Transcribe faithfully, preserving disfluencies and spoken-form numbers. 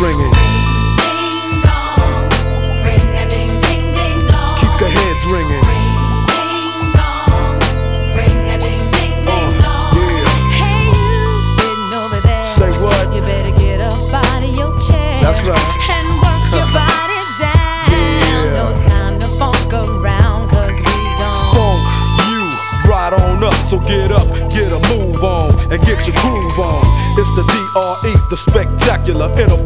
ringing. Ding dong, ring a ding ding ding dong. Keep the heads ringing. Ding dong, ring a ding ding ding dong. Yeah. Hey you sitting over there. Say what? You better get up out of your chair. That's right. And work your body down. Yeah. No time to funk around, cause we gon' Funk you right on up. So get up, get a move on, and get your groove on. It's the D R E, the spectacular.